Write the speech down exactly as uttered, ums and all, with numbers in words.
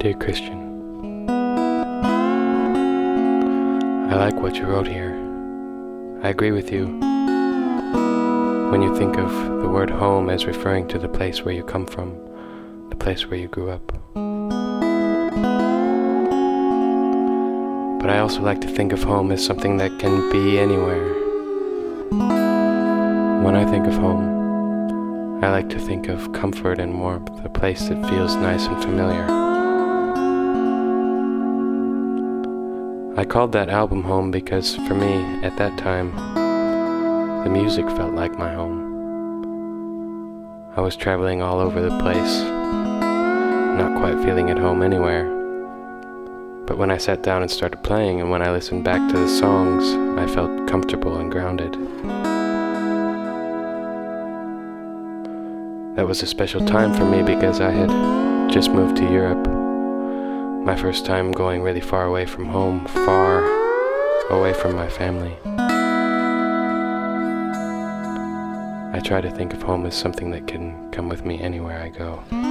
Dear Christian, I like what you wrote here. I agree with you when you think of the word home as referring to the place where you come from, the place where you grew up. But I also like to think of home as something that can be anywhere. When I think of home, I like to think of comfort and warmth, a place that feels nice and familiar. I called that album home because, for me, at that time, the music felt like my home. I was traveling all over the place, not quite feeling at home anywhere. But when I sat down and started playing, and when I listened back to the songs, I felt comfortable and grounded. That was a special time for me because I had just moved to Europe. My first time going really far away from home, far away from my family. I try to think of home as something that can come with me anywhere I go.